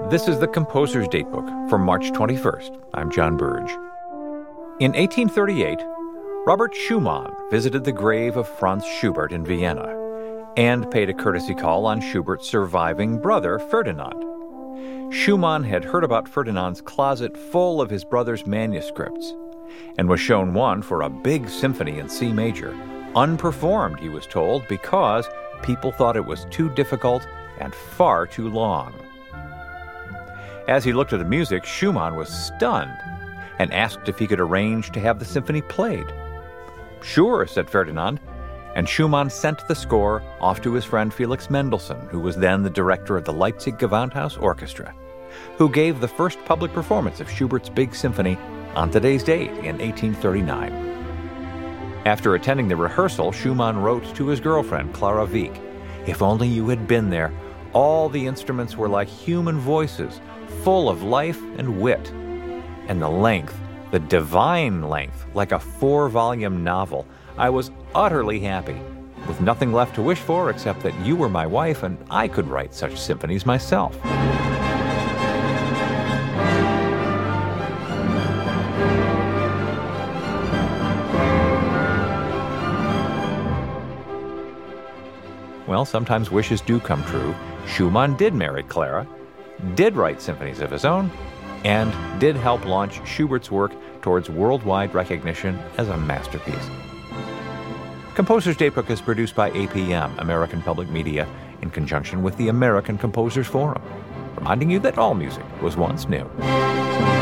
This is the Composer's Datebook for March 21st. I'm John Burge. In 1838, Robert Schumann visited the grave of Franz Schubert in Vienna and paid a courtesy call on Schubert's surviving brother, Ferdinand. Schumann had heard about Ferdinand's closet full of his brother's manuscripts and was shown one for a big symphony in C major, unperformed, he was told, because people thought it was too difficult and far too long. As he looked at the music, Schumann was stunned and asked if he could arrange to have the symphony played. "Sure," said Ferdinand, and Schumann sent the score off to his friend Felix Mendelssohn, who was then the director of the Leipzig Gewandhaus Orchestra, who gave the first public performance of Schubert's Big Symphony on today's date in 1839. After attending the rehearsal, Schumann wrote to his girlfriend, Clara Wieck, "If only you had been there. All the instruments were like human voices, full of life and wit. And the length, the divine length, like a 4-volume novel. I was utterly happy, with nothing left to wish for except that you were my wife and I could write such symphonies myself." Well, sometimes wishes do come true. Schumann did marry Clara, did write symphonies of his own, and did help launch Schubert's work towards worldwide recognition as a masterpiece. Composer's Datebook is produced by APM, American Public Media, in conjunction with the American Composers Forum, reminding you that all music was once new.